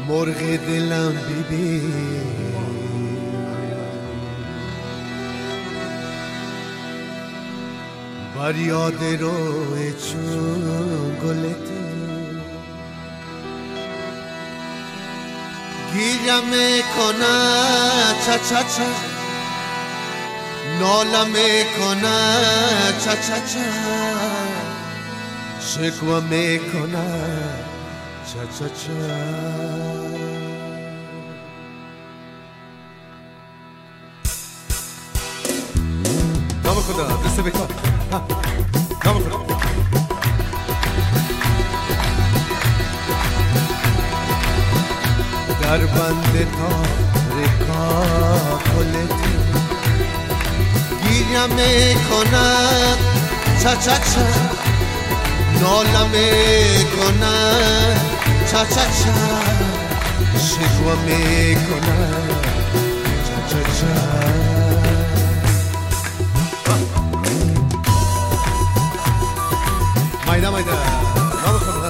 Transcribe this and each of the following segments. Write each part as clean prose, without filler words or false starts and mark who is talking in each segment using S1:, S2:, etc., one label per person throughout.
S1: مرغ دلم ببین بر یاد روی چون گلت گیرم کنه چا چا چا نالم کنه چا چا چا شکوه میکنه چا چا چا نام خدا دست بکن نام خدا در بند تاریکا کلتی گیرم میکنم چا چا چا نالم میکنم چا چا چا شکوه میکنم چا چا چا مایده مایده نام خدا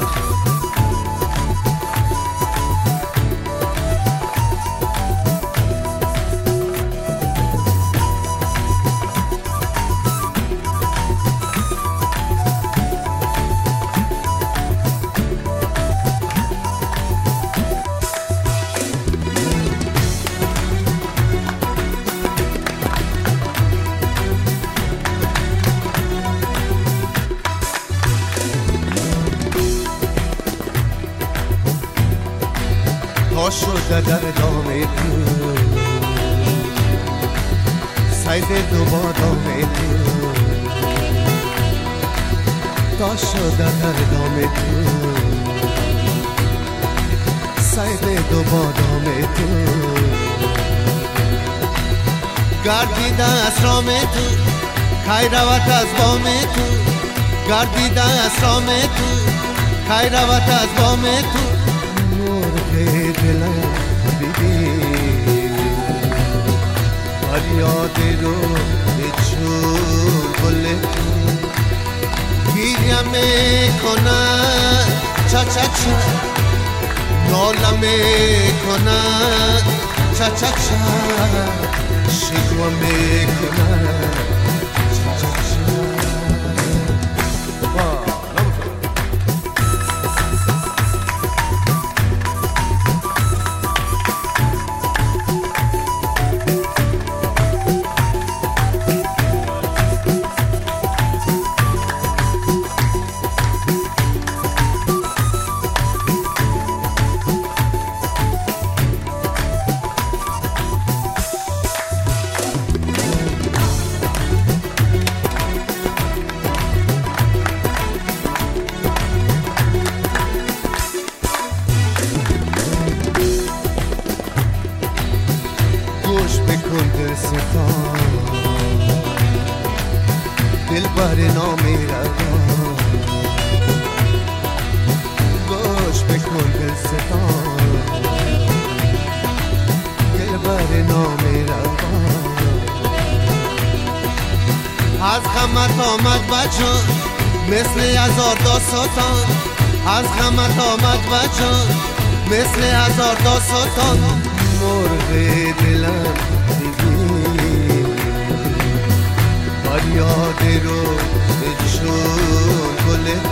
S1: تا شده در دام تو سید دو با دام تو تا شده در دام تو سید دو با دام تو گردیده از رام تو خیر روت از بام تو گردیده از رام تو خیر روت از بام تو دلم ببین بر یاد روی چون گلت گیرم میکنم چا چا چا نالم میکنم چا چا چا شکوه میکنم چا چا چا بکن در ستان دل بر نامی روان گوش بکن در ستان دل بر نامی روان از غمت آمد بچان مثل هزار داستان از غمت آمد بچان مثل هزار داستان مرغ دلم ببین بر یاد روی چون گلت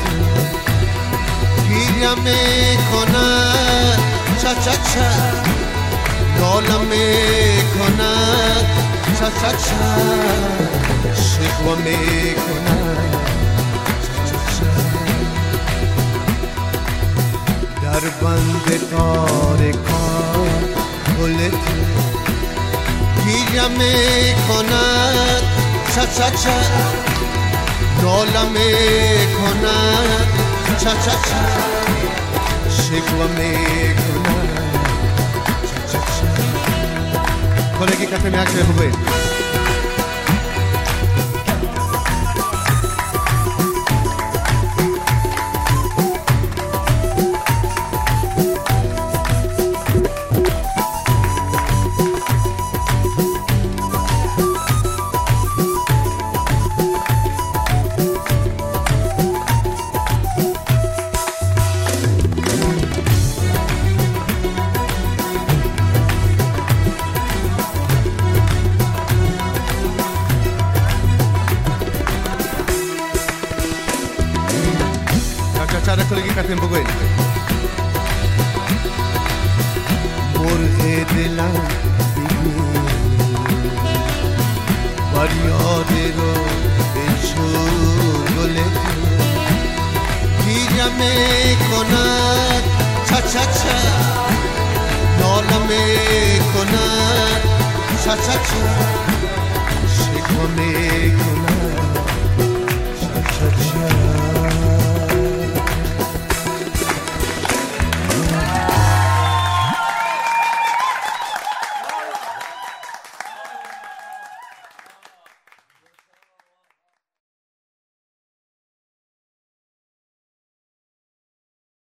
S1: گیرم میکنم چا چا چا نالم میکنم چا چا چا شکوه میکنم چا چا چا در بند تاریکا گلت گیرم میکنم چا چا چا نالم میکنم چا چا چا شکوه میکنم چا چا چا کلگی کسی میاکشه خوبه سر کلگی کتیم بگوین مرغ دلم فریاد رو بشور گل گیرم میکند چا چا چا نالم میکند چا چا چا شکوه میکند چا چا چا